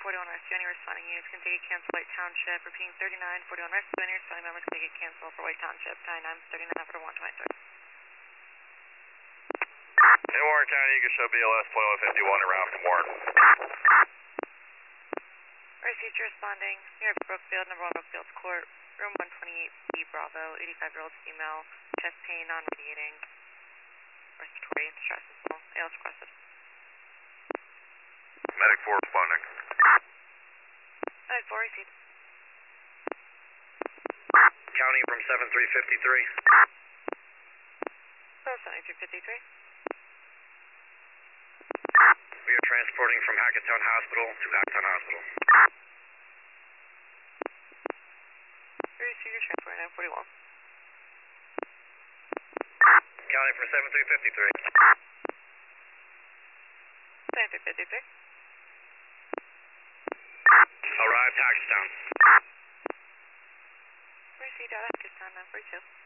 3941 Rescue. Any responding units can take a cancel White Township. Repeating 3941 Rescue. Any responding members can take a cancel for White Township. 9939 for 123. In Warren County, you can show BLS 2151 around from Warren. Receipt responding near Brookfield, number 1 Brookfield Court, room 128C, Bravo, 85-year-old female, chest pain, non-radiating, respiratory distress as well. ALS requested. Medic 4 responding. Medic 4 received. County from 7353. So 7353. We are transporting from Hackettstown Hospital to Hackettstown Hospital. Receive your transport 941. County from 7353. 7353. Arrived Hackettstown. Received out Hackettstown 942.